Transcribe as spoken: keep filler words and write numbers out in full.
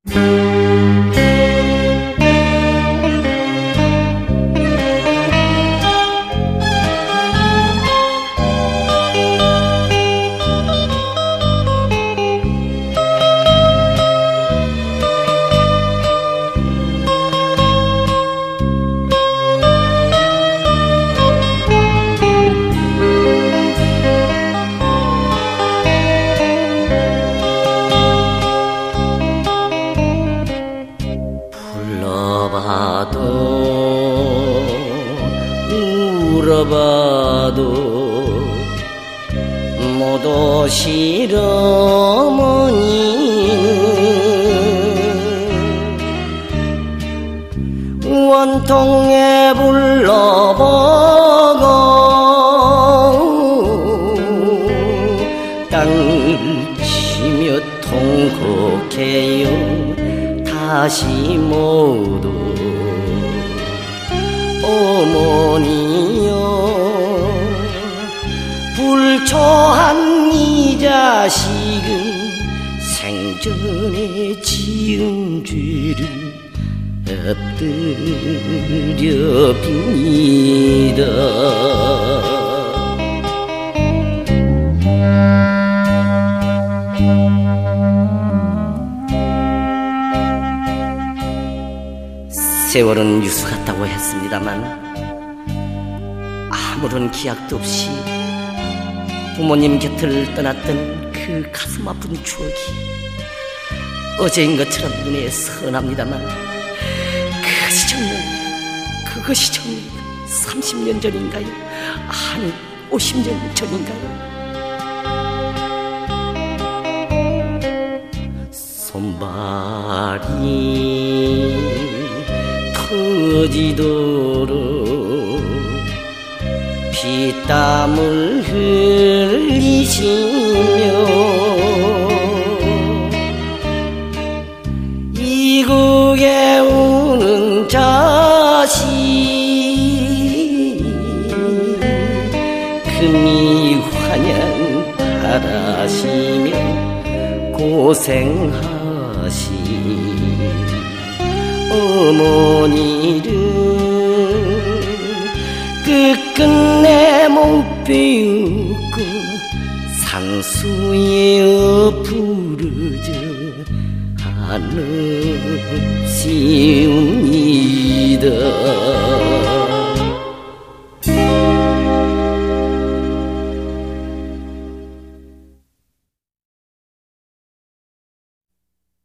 불러봐도 울어봐도 못 오실 어머니는 원통에 불러보고 땅을 치며 통곡해요. 다시 모두 어머니여, 불초한 이 자식은 생전에 지은 죄를 엎드려 빕니다. 세월은 유수 같다고 했습니다만 아무런 기약도 없이 부모님 곁을 떠났던 그 가슴 아픈 추억이 어제인 것처럼 눈에 선합니다만 그것이 정말 그것이 정말 삼십 년 전인가요? 아니 오십 년 전인가요? 손발이 터지도록 피땀을 흘리시며 이국에 우는 자식 금이 환영 바라시며 고생하시 어머니를 끝끝내 못 배우고 산수에 엎으러져 한없이 웁니다.